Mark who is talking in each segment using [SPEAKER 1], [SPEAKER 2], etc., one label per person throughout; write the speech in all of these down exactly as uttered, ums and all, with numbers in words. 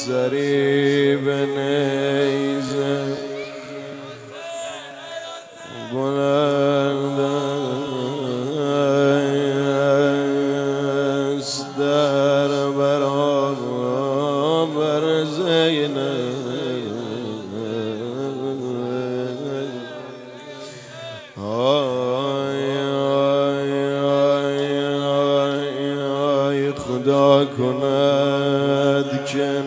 [SPEAKER 1] سری به نیزه بلند است در برابر زینب. خدا کند که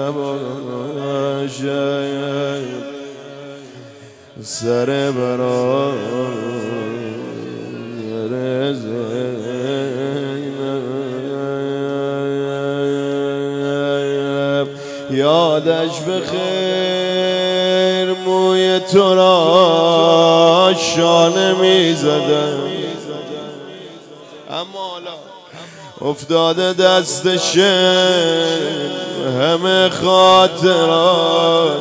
[SPEAKER 1] نباشد سر برابر زینب. یادش بخیر موی تو را شانه می زدم، اما حالا افتاده دستش همه خاطرات.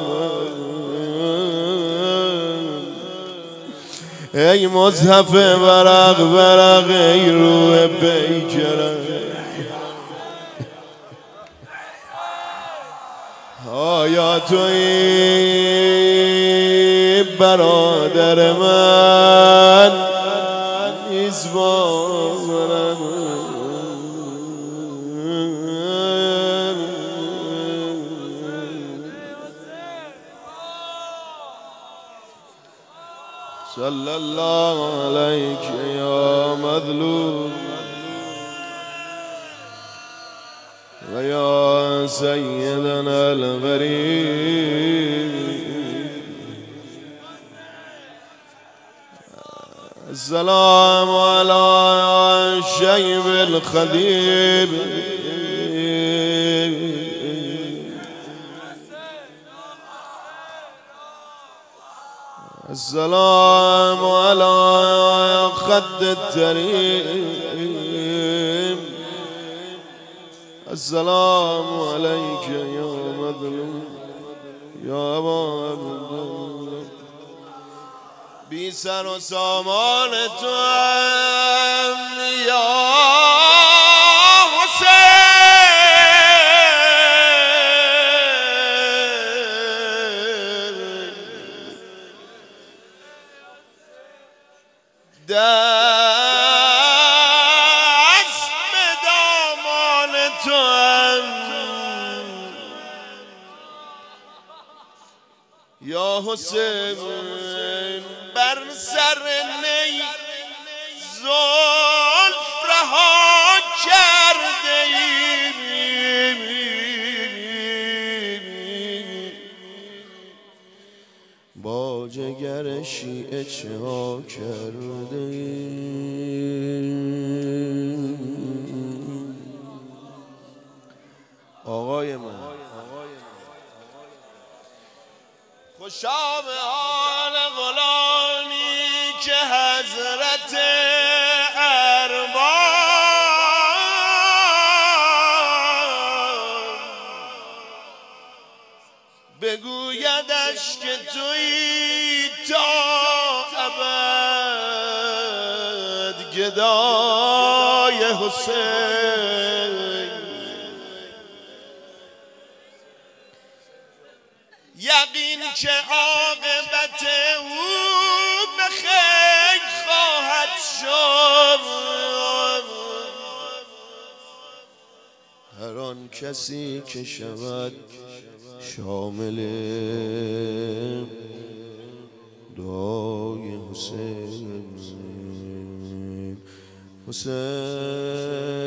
[SPEAKER 1] ای مصحف ورق ورق ای روح پیکرم، آیا تویی برادر من نیست باورم؟ صلی الله علیک یا مظلوم و یا سیدنا الغریب. السلام علی شیب الخدیب السلام على خد التريم. السلام عليك يا مظلوم يا أبا عبدالله. بی سر و سامان تو یا دست به دامان تو هم یا حسین. بر سر نی زلف رها کرده ایم، با جگر شیعه چه ها کرده ایم. آقای من خوشا به حال غلامی که حضرت ارباب بگویدش که تویی تا ابد گدای حسین. یقین که عاقبت او به خیر خواهد شد. هر آن کسی که شود شامل دعای حسین. حسین